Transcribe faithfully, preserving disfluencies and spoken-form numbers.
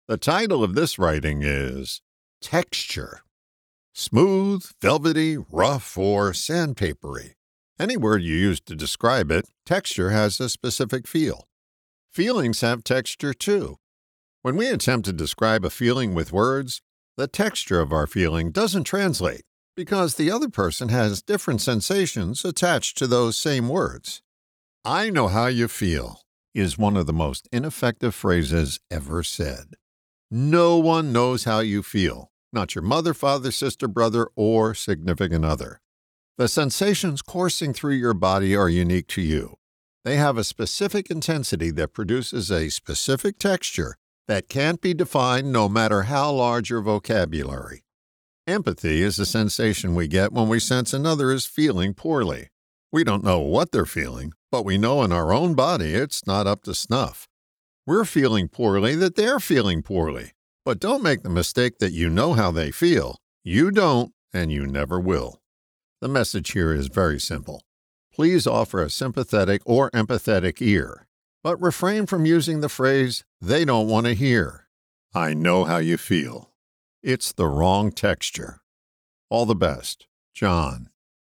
The title of this writing is Texture. Smooth, velvety, rough, or sandpapery. Any word you use to describe it, texture has a specific feel. Feelings have texture too. When we attempt to describe a feeling with words, the texture of our feeling doesn't translate because the other person has different sensations attached to those same words. I know how you feel is one of the most ineffective phrases ever said. No one knows how you feel, not your mother, father, sister, brother, or significant other. The sensations coursing through your body are unique to you. They have a specific intensity that produces a specific texture that can't be defined no matter how large your vocabulary. Empathy is a sensation we get when we sense another is feeling poorly. We don't know what they're feeling, but we know in our own body it's not up to snuff. We're feeling poorly that they're feeling poorly. But don't make the mistake that you know how they feel. You don't, and you never will. The message here is very simple. Please offer a sympathetic or empathetic ear, but refrain from using the phrase, they don't want to hear. I know how you feel. It's the wrong texture. All the best, John.